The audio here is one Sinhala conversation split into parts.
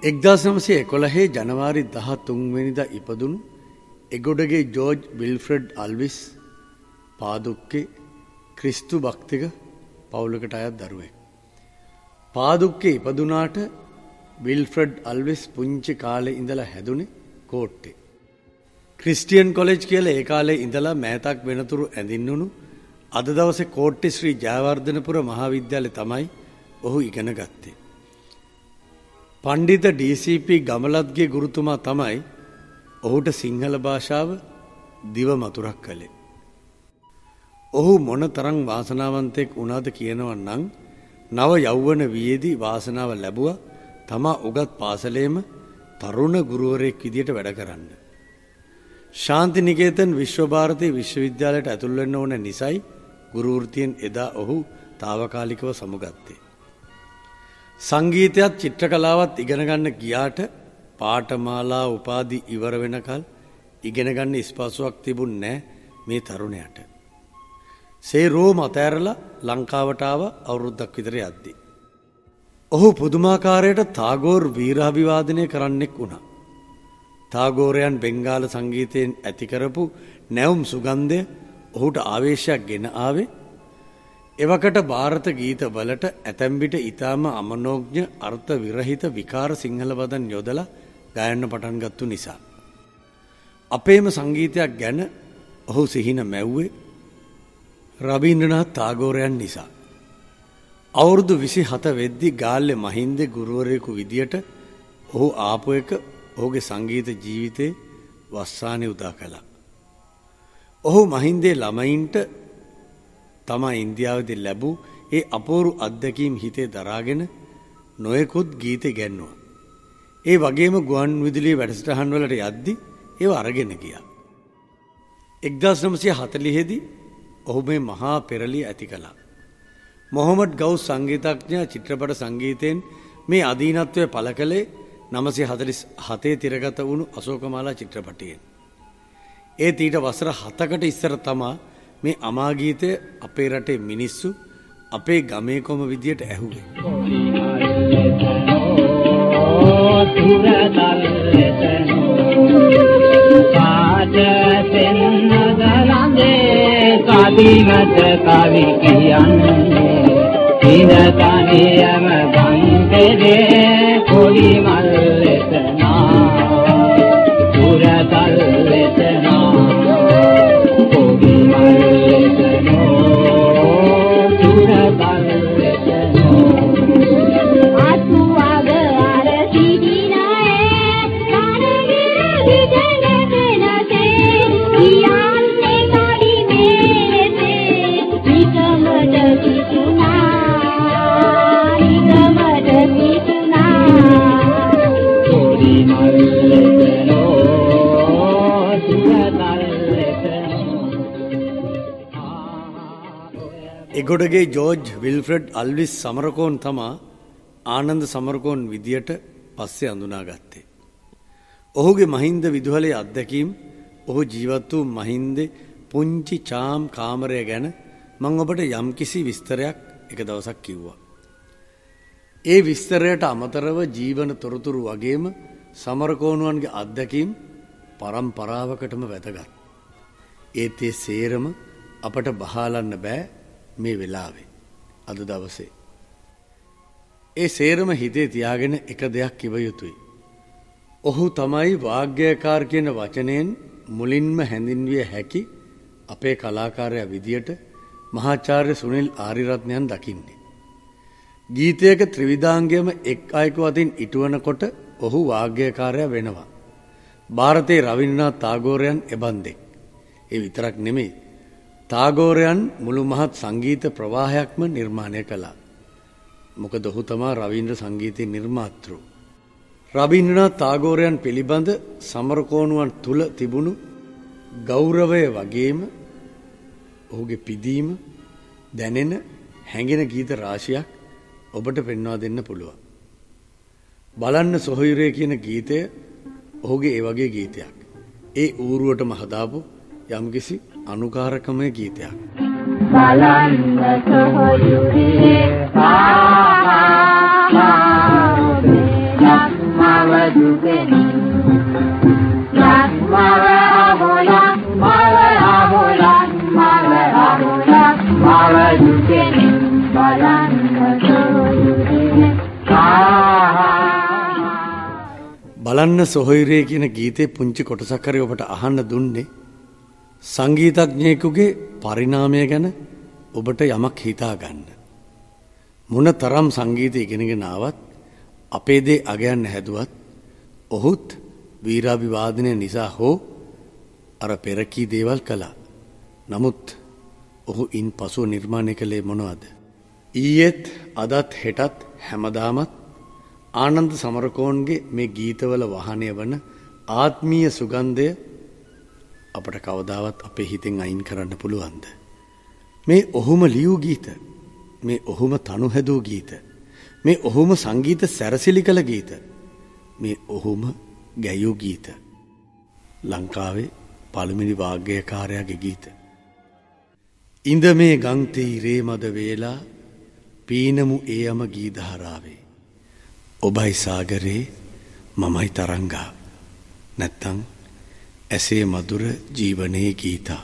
1911 ජනවාරි 13 වෙනිදා ඉපදුණු එගොඩගේ ජෝර්ජ් විල්ෆ්‍රෙඩ් අල්විස් පාදුක්කේ ක්‍රිස්තු භක්තික පවුලකට අයත් දරුවෙක්. පාදුක්කේ ඉපදුනාට විල්ෆ්‍රෙඩ් අල්විස් පුංචි කාලේ ඉඳලා හැදුනේ කෝට්ටේ. ක්‍රිස්ටියන් කොලෙජ් කියලා ඒ කාලේ ඉඳලා මෑතක් වෙනතුරු ඇඳින්නුණු අද දවසේ කෝට්ටේ ශ්‍රී ජයවර්ධනපුර මහාවිද්‍යාලේ තමයි ඔහු ඉගෙන ගත්තේ. පණ්ඩිත ඩී.සී.පී. ගමලත්ගේ ගුරුතුමා තමයි ඔහුට සිංහල භාෂාව දිව මතුරක් කළේ. ඔහු මොන තරම් වාසනාවන්තයෙක් වුණාද කියනවා නම් නව යෞවන වියේදී වාසනාව ලැබුවා තමා උගත් පාසලේම තරුණ ගුරුවරයෙක් විදියට වැඩ කරන්න. ශාන්ති නිකේතන් විශ්වභාරතී විශ්වවිද්‍යාලයට ඇතුල් වෙන්න ඕන නිසයි ගුරු වෘත්තියෙන් එදා ඔහු తాවකාලිකව සමුගත්තේ. සංගීතයත් චිත්‍රකලාවත් ඉගෙන ගන්න ගියාට පාඨමාලා උපාධි ඉවර වෙනකල් ඉගෙන ගන්න ස්පර්ශයක් තිබුණේ නැහැ මේ තරුණයාට. සේරෝම අතෑරලා ලංකාවට ආව අවුරුද්දක් විතර යද්දී. ඔහු පුදුමාකාරයට තාගෝර් වීරාභිවාදනය කරන්නෙක් වුණා. තාගෝරයන් බෙන්ගාල සංගීතයෙන් ඇති කරපු නැවුම් සුගන්ධය ඔහුට ආවේශයක් ගෙන ආවේ එවකට ಭಾರತ ගීත වලට ඇතැම් විට ඊටාම අමනෝඥ අර්ථ විරහිත විකාර සිංහල වදන් යොදලා ගායන්න පටන් ගත්තු නිසා. අපේම සංගීතයක් ගැන ඔහු සිහින මැව්වේ රබීන්ද්‍රනාත් ටාගෝරයන් නිසා. අවුරුදු 27 වෙද්දි ගාල්ලේ මහින්දේ ගුරුවරයෙකු විදියට ඔහු ආපු එක ඔහුගේ සංගීත ජීවිතේ වස්සානේ උදා කළා. ඔහු මහින්දේ ළමයින්ට තමා ඉන්දියාවේදී ලැබූ ඒ අපූර්ව අත්දැකීම් හිතේ දරාගෙන නොයෙකුත් ගීත ඉගෙනුවා. ඒ වගේම ගුවන් විදුලියේ වැඩසටහන් වලට යද්දී ඒව අරගෙන ගියා. 1940 දී ඔහු මේ මහා පෙරළිය ඇති කළා. මොහමඩ් ගවුස් සංගීතඥයා චිත්‍රපට සංගීතයෙන් මේ අධීනත්වය පළ කළේ 947 තිරගත වුණු අශෝකමාලා චිත්‍රපටයෙන්. ඒත් ඊට වසර 7කට ඉස්සර තමා මේ අමා ගීතය අපේ රටේ මිනිස්සු අපේ ගමේ කොම විදියට ඇහුවේ. කවිමත කවි කියන්නේ දින තනියම ගන්දේ කොඩි මල් ලෙසනා පුරතල් ලෙසනා කොඩි මල් ලෙසනෝ පුරතල් ලෙසනෝ ආතුවග ආර සිදිනායේ කාණේ විදනේ නැතේ කියාන්නේ කඩි මේලේ නිකමද කිතුනා කොඩි මල් ලෙසනෝ පුරතල් ලෙසනෝ. එගොඩගේ ජෝර්ජ් විල්ෆ්‍රෙඩ් අල්විස් සමරකෝන් තමා ආනන්ද සමරකෝන් විදියට පස්සේ අඳුනාගත්තේ. ඔහුගේ මහින්ද විදුහලේ අත්දැකීම් ඔහු ජීවත් වූ මහින්දේ පුංචි චාම් කාමරය ගැන මම ඔබට යම්කිසි විස්තරයක් එක දවසක් කිව්වා. ඒ විස්තරයට අමතරව ජීවන තොරතුරු වගේම සමරකෝණුවන්ගේ අත්දැකීම් පරම්පරාවකටම වැදගත්. ඒත් ඒ සේරම අපට බහාලන්න බෑ මේ වෙලාවේ අද දවසේ. ඒ සේරම හිතේ තියාගෙන එක දෙයක් කිව යුතුයි. ඔහු තමයි වාග්ගයකාර කියන වචනයෙන් මුලින්ම හැඳින්විය හැකි අපේ කලාකාරයා විදියට මහාචාර්ය සුනිල් ආරියරත්නයන් දකින්නේ. ගීතයක ත්‍රිවිධාංගයම එක් අයෙකු අතින් ඉටුවනකොට ඔහු වාග්ගයකාරයා වෙනවා. ಭಾರತේ රවීන්ද්‍රනාත් ටාගෝරයන් එබන්දෙක්. ඒ විතරක් නෙමෙයි. ටාගෝරයන් මුළු මහත් සංගීත ප්‍රවාහයක්ම නිර්මාණය කළා. මොකද ඔහු තමා රවීන්ද්‍ර සංගීතයේ නිර්මාතෘ. රවීන්ද්‍රනාත් ටාගෝරයන් පිළිබඳ සමරකෝණුවන් තුල තිබුණු ගෞරවය වගේම ඔහුගේ පිදීම දැනෙන හැඟෙන ගීත රාශියක් ඔබට පෙන්වා දෙන්න පුළුවන්. බලන්න සොහොයුරේ කියන ගීතය ඔහුගේ ඒ වගේ ගීතයක්. ඒ ඌරුවටම හදාපු යම්කිසි අනුකාරකමය ගීතයක්. බලන්න සොහොයුරේ ආ බලන්න සොහොයුරේ කියන ගීතේ පුංචි කොටසක් හරි ඔබට අහන්න දුන්නේ සංගීතඥයෙකුගේ පරිණාමය ගැන ඔබට යමක් හිතා ගන්න. මොන තරම් සංගීතය ඉගෙනගෙන ආවත් අපේ දේ අගයන්න හැදුවත් ඔහුත් වීරාභිවාදනය නිසා හෝ අර පෙරකී දේවල් කළා. නමුත් ඔහු ඉන් පසුව නිර්මාණය කළේ මොනවද? ඊයේත් අදත් හෙටත් හැමදාමත් ආනන්ද සමරකෝන්ගේ මේ ගීතවල වහනය වන ආත්මීය සුගන්ධය අපට කවදාවත් අපේ හිතෙන් අයින් කරන්න පුළුවන්ද? මේ ඔහුම ලියූ ගීත, මේ ඔහුම තනු හැදූ ගීත, මේ ඔහුම සංගීත සැරසිලි කළ ගීත, මේ ඔහුම ගැයූ ගීත. ලංකාවේ පළමුවෙනි වාග්ගයකාරයාගේ ගීත. ඉඳ මේ ගං තීරේ මද වේලා පීනමු ඒයම ගීධාරාවේ. ඔබයි සාගරේ මමයි තරංගා. නැත්තං ඇසේ මధుර ජීවනයේ ගීතා.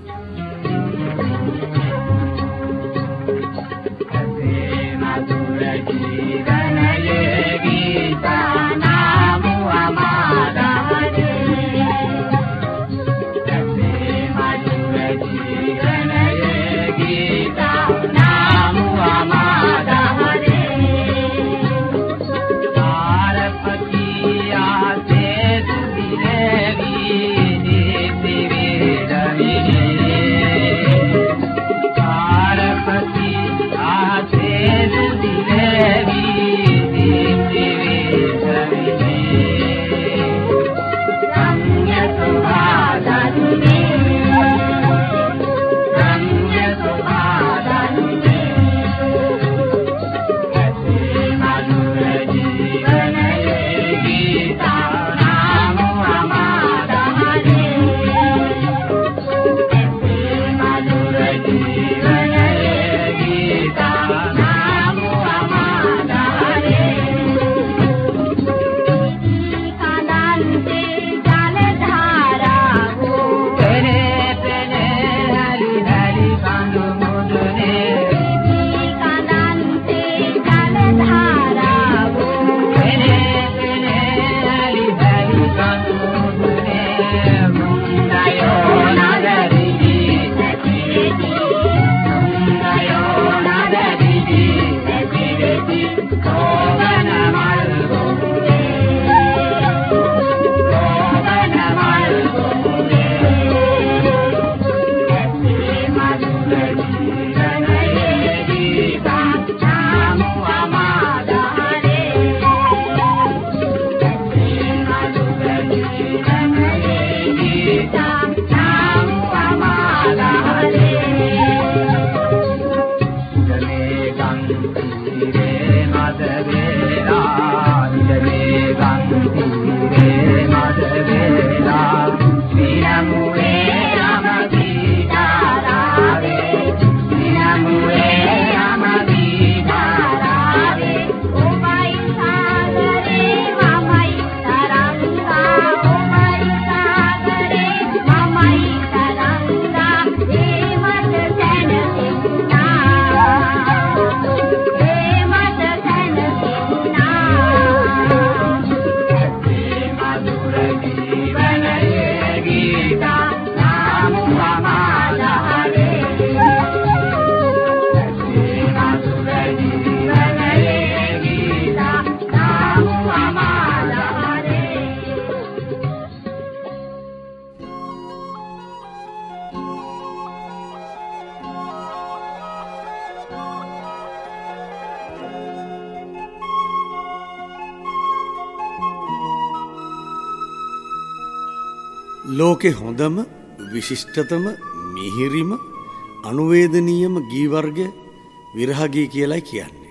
ලෝකෙ හොඳම විශිෂ්ටතම මිහිරිම අනුවේදනීයම ගී වර්ගය විරහ ගී කියලායි කියන්නේ.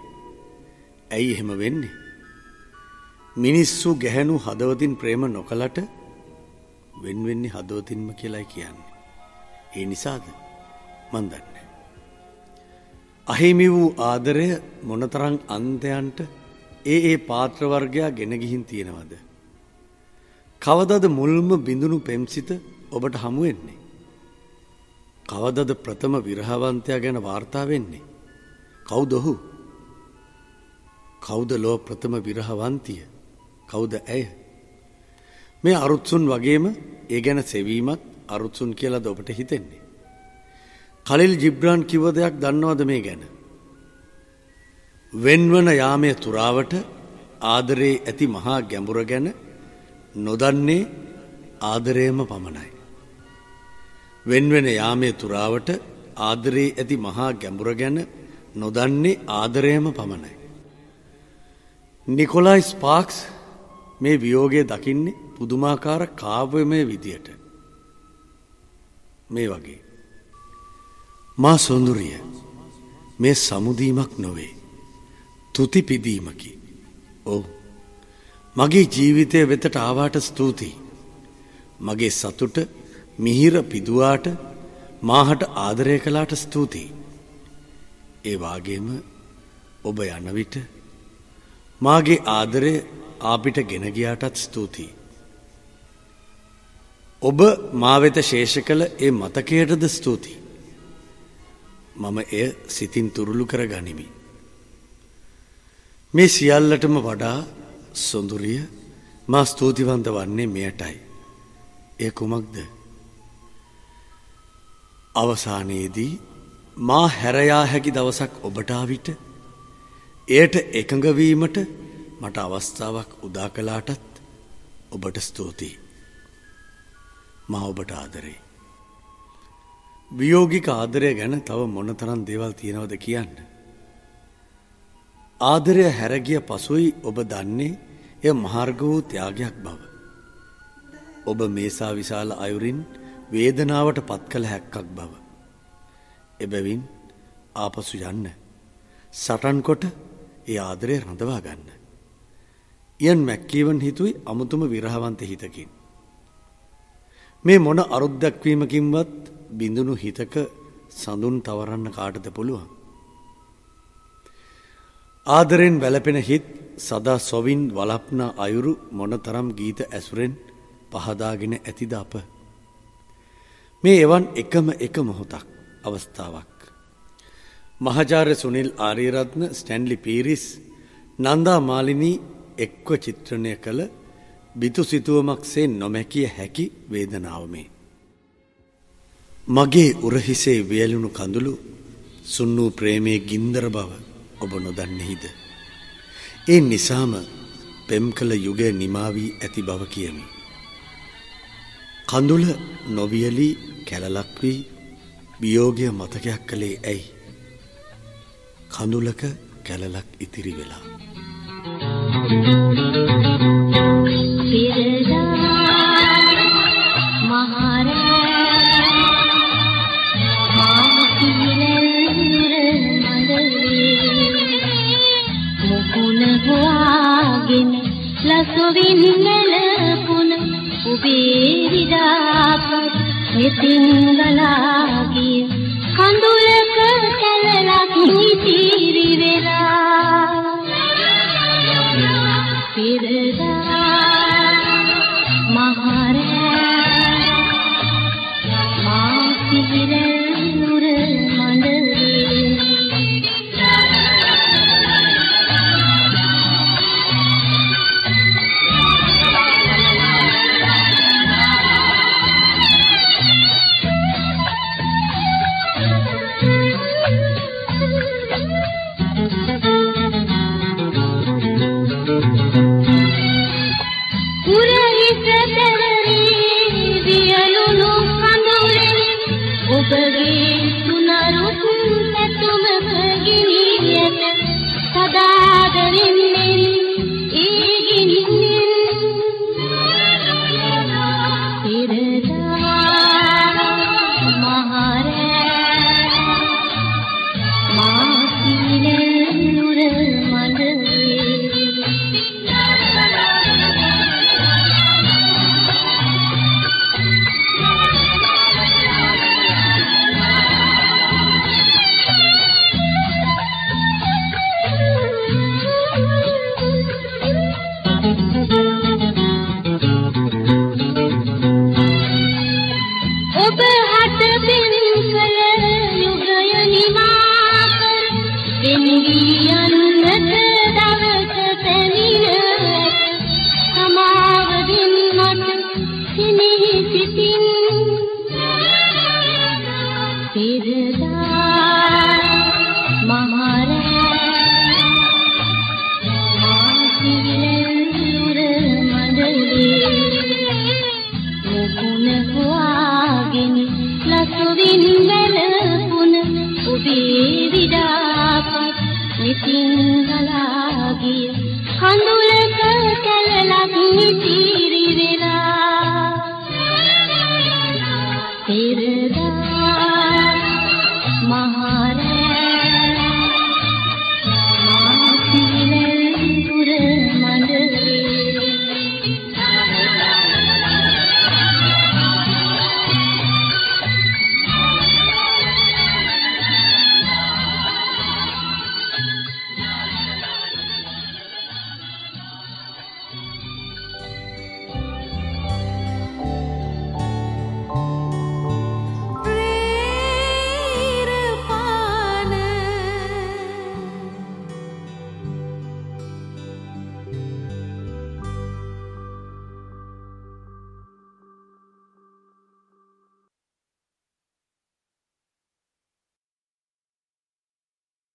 ඇයි එහෙම වෙන්නේ? මිනිස්සු ගැහැණු හදවතින් ප්‍රේම නොකලට වෙන් වෙන්නේ හදවතින්ම කියලායි කියන්නේ. ඒ නිසාද? මන් දන්නේ. අහිමි වූ ආදරය මොනතරම් අන්තයන්ට ඒ පාත්‍ර වර්ගයා ගෙන ගිහින් තියෙනවද? කවදද මුල්ම බිඳුණු පෙම්සිත ඔබට හමු වෙන්නේ? කවදද ප්‍රථම විරහවන්තයා ගැන වාර්තා වෙන්නේ? කවුද ඔහු? කවුද ලෝ ප්‍රථම විරහවන්තිය? කවුද ඇය? මේ අරුත්සුන් වගේම ඒ ගැන සෙවීමත් අරුත්සුන් කියලාද ඔබට හිතෙන්නේ? කලිල් ජිබ්‍රාන් කිව්ව දෙයක් දන්නවද මේ ගැන? වෙන්වන යාමේ තුරාවට ආදරේ ඇති මහා ගැඹුර ගැන නොදන්නේ ආදරේම පමණයි. වෙන්වෙන යාමේ තුරාවට ආදරේ ඇති මහා ගැඹුර ගැන නොදන්නේ ආදරේම පමණයි. නිකොලයි ස්පාක්ස් මේ වියෝගය දකින්නේ පුදුමාකාර කාව්‍යමය විදියට. මේ වගේ. මා සොඳුරිය මේ සමුදීමක් නොවේ. තුති පිදීමකි. ඔව්. මගේ ජීවිතය වෙතට ආවාට ස්තුතියි. මගේ සතුට මිහිර පිදුවාට මාහට ආදරය කළාට ස්තුතියි. ඒ වාගේම ඔබ යන විට මාගේ ආදරය ආපිට ගෙන ගියාටත් ස්තුතියි. ඔබ මා වෙත ශේෂ කළ ඒ මතකයටද ස්තුතියි. මම එය සිතින් තුරුළු කර ගනිමි. මේ සියල්ලටම වඩා සොඳුරිය මා ස්තුතිවන්ත වන්නේ මෙයටයි. එය කුමක්ද? අවසානයේදී මා හැරයා හැකි දවසක් ඔබට ආවිට එයට එකඟ වීමට මට අවස්ථාවක් උදා කළාටත් ඔබට ස්තුතියි. මා ඔබට ආදරේ. වියෝගික ආදරය ගැන තව මොනතරම් දේවල් තියෙනවද කියන්න. ආදරය හැරගිය පසුයි ඔබ දන්නේ එය මාර්ග වූ ත්‍යාගයක් බව. ඔබ මේසා විශාල අයුරින් වේදනාවට පත් කළ හැක්කක් බව. එබැවින් ආපසු යන්න. සටන් කොට ඒ ආදරය රඳවා ගන්න. ඉයන් මැක්කීවන් හිතුයි අමුතුම විරහවන්ත හිතකින්. මේ මොන අරුද්දක්වීමකින්වත් බිඳුණු හිතක සඳුන් තවරන්න කාටද පුළුවන්? ආදරෙන් වැළපෙන හිත් සදා සොවින් වලප්න අයුරු මොනතරම් ගීත ඇසුරෙන් පහදාගෙන ඇතිද අප? මේ එවන් එකම එක මොහොතක් අවස්ථාවක්. මහාචාර්ය සුනිල් ආරියරත්න, ස්ටැන්ලි පීරිස්, නන්දා මාලිනී එක්ව චිත්‍රණය කළ බිතු සිතුවමක්සේ නොමැකිය හැකි වේදනාව මේ. මගේ උරහිසේ වියලුණු කඳුළු සුන් වූ ප්‍රේමයේ ගින්දර බව ඔබ නොදන්නේහිද? ඒ නිසාම පෙම් කළ යුගය නිමා වී ඇති බව කියමි. කඳුල නොවියලී කැලලක් වී වියෝගය මතකයක් කළේ ඇයි? කඳුලක කැලලක් ඉතිරි වෙලා. ලසොවින්නලපුන උබේ විදාපත් නිතිංගලාගිය කඳුලක කැලලක් ඉතිරි වෙලා